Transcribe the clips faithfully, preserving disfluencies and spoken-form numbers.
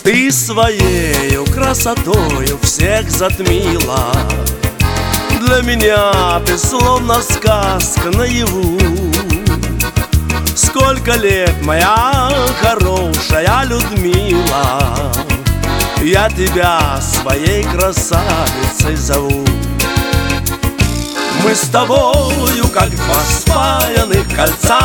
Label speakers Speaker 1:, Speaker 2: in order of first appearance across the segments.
Speaker 1: Ты своею красотою всех затмила. Для меня ты словно сказка наяву. Сколько лет, моя хорошая Людмила, я тебя своей красавицей зову. Мы с тобою, как два спаянных кольца,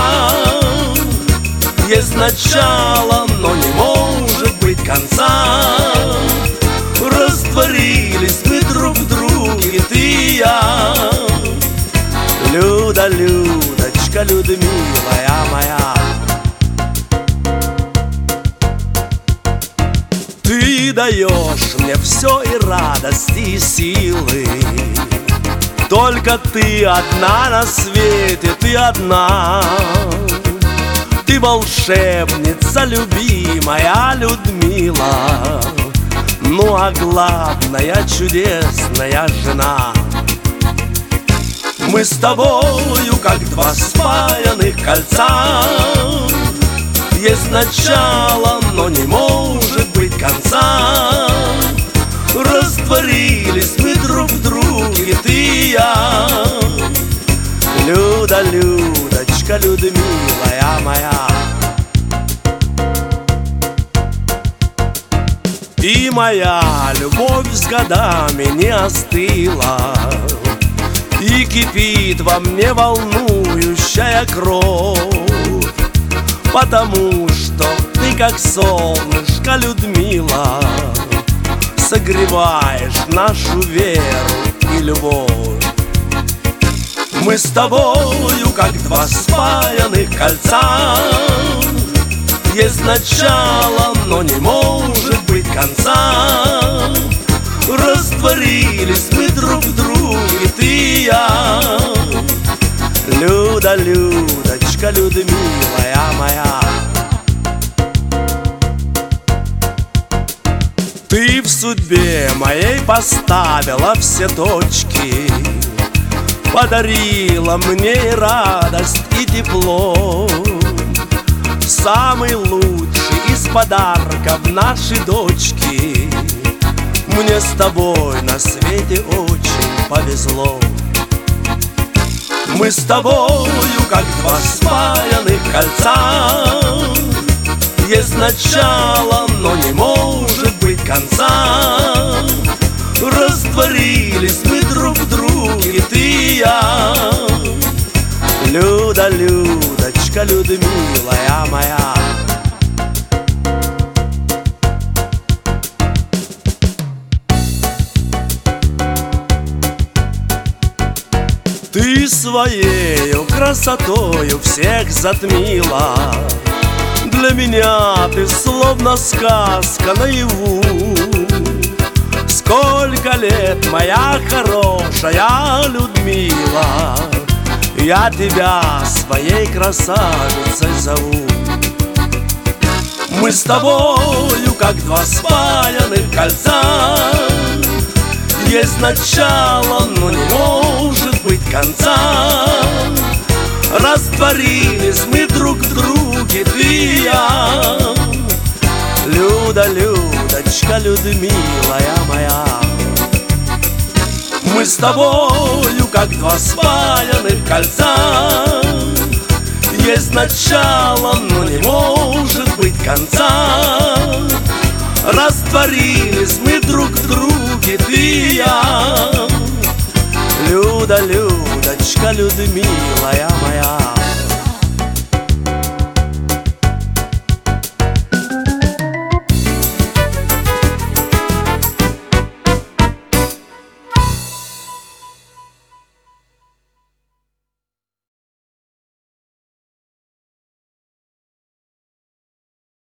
Speaker 1: есть начало, но не может быть конца. Растворились мы друг в друге, ты и я. Люда, Людочка, Людмилая моя. Ты даешь мне все и радости, и силы. Только ты одна на свете, ты одна. Ты волшебница, любимая Людмила. Ну а главная, чудесная жена. Мы с тобою, как два спаянных кольца, есть начало, но не может быть конца. Растворились мы друг в друге, ты и я. Люда, Людочка, Людмилая моя. И моя любовь с годами не остыла, и кипит во мне волнующая кровь, потому что ты, как солнышко, Людмила, согреваешь нашу веру и любовь. Мы с тобою, как два спаянных кольца, есть начало, но не может быть конца. Растворились мы друг в друге, ты и я. Люда, Людочка, Людмилая моя. Ты в судьбе моей поставила все точки, подарила мне и радость, и тепло. Самый лучший из подарков нашей дочки. Мне с тобой на свете очень повезло. Мы с тобою, как два спаянных кольца, есть начало, но не может быть конца. Растворились мы друг в друге, ты и я. Люда, Людочка, Людмилая моя. Ты своею красотою всех затмила. Для меня ты словно сказка наяву. Сколько лет, моя хорошая Людмила, я тебя своей красавицей зову. Мы с тобою, как два спаянных кольца, есть начало, но не может быть конца. Растворились мы друг в друге, ты и я. Люда, Людочка, Людмилая моя. Мы с тобою, как два спаянных кольца, есть начало, но не может быть конца. Растворились мы друг в друге, ты и я. Люда, Людочка, Людмилая моя.